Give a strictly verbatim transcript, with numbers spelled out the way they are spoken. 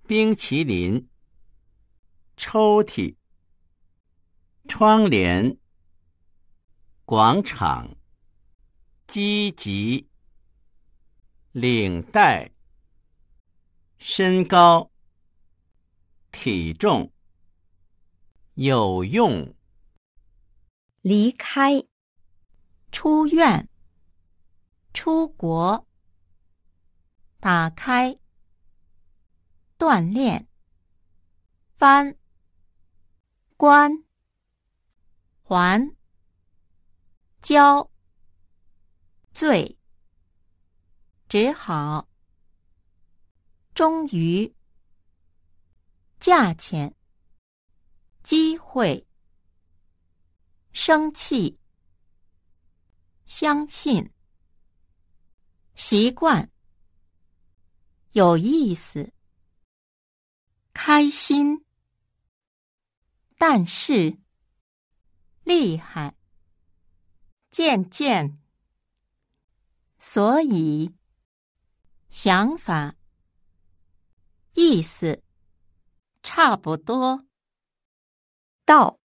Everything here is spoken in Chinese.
冰淇淋，抽屉，窗帘，广场，积极，领带，身高，体重，有用， 离开，出院，出国，打开，锻炼，翻，关，还，交，醉，只好，终于，价钱，机会，生气，相信，习惯，有意思，开心，但是，厉害，渐渐，所以，想法，意思，差不多，到。